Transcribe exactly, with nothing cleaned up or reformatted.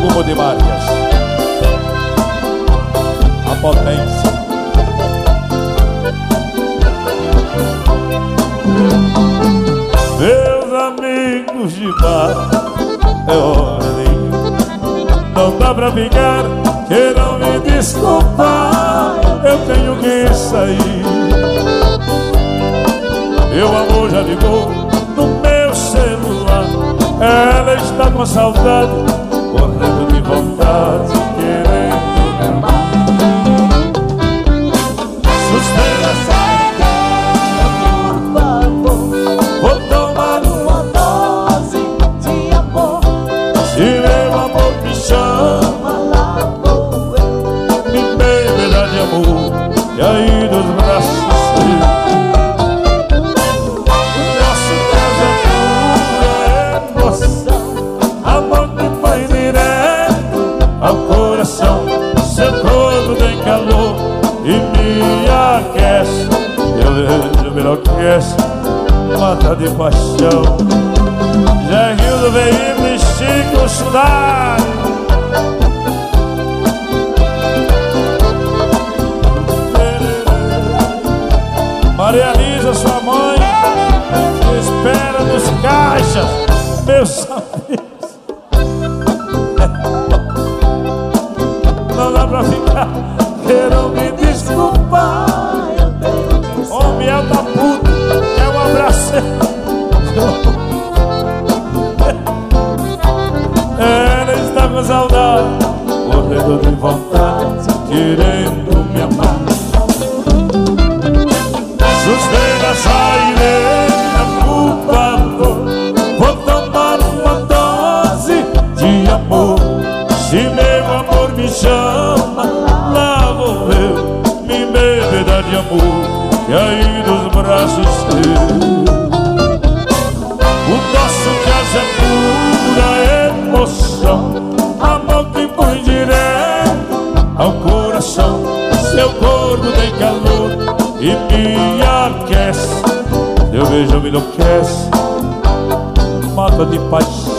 Hugo de Vargas, a potência. Meus amigos de bar, é ordem, não dá pra ficar, queiram me desculpar, eu tenho que sair. Meu amor já ligou no meu celular, ela está com saudade, correndo de vontade, querendo me amar. Sustenta essa ideia, por favor, vou tomar uma dose de amor. Se meu amor me chama, lá vou eu, me beberá de amor, e aí dos braços seus. Seu corpo tem calor e me aquece, eu vejo, me enlouquece, mata de paixão. Já riu do veículo e Chico Chudar. Maria Lisa, sua mãe, te espera nos caixas, meus amigos. Não dá pra ficar, queiram me desculpar, eu tenho que saber. Ô, miel da puta, quer um abraço? Ela está com saudade, morrendo de vontade, querendo me amar. Sustenta essa ideia, por favor, vou tomar uma dose de amor. Se meu amor me chama, lá vou eu, me beberá de amor, e aí dos braços teus. O nosso caso é pura emoção, amor que põe direto ao coração. Seu corpo tem calor e me aquece, seu beijo me enlouquece, mata de paixão.